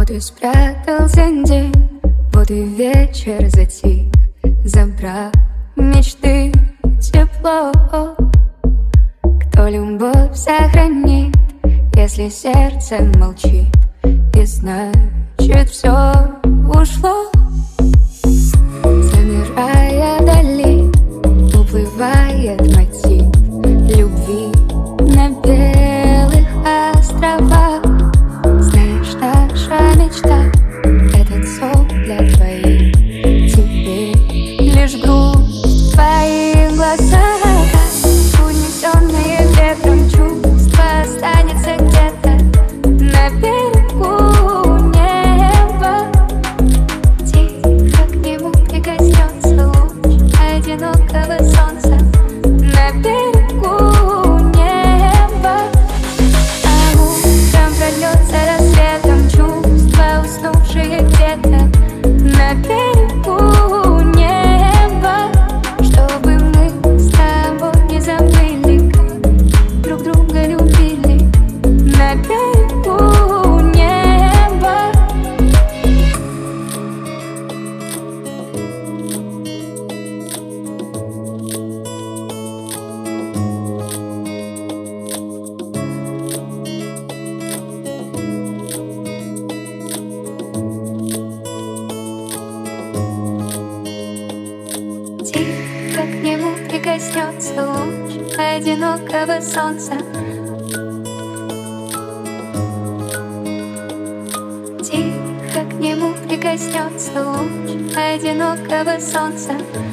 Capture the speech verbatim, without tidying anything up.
Вот и спрятался день, вот и вечер затих, забрав мечты тепло. Кто любовь сохранит, если сердце молчит, и значит все ушло. Замирая вдали, уплывает мотив любви на белых островах. Знаешь, наша мечта — этот сон для твоих. Теперь лишь грусть в твоих глазах. Унесенные ветром чувства останется где-то на берегу неба. Тихо к нему прикоснется луч одинокого солнца на берегу неба. А утром прольется рассветом чувства, уснувшие где-то на берегу неба. Чтобы мы с тобой не забыли, как друг друга любили на берегу неба. Тихо к нему прикоснется луч одинокого солнца. Тихо к нему прикоснется луч одинокого солнца.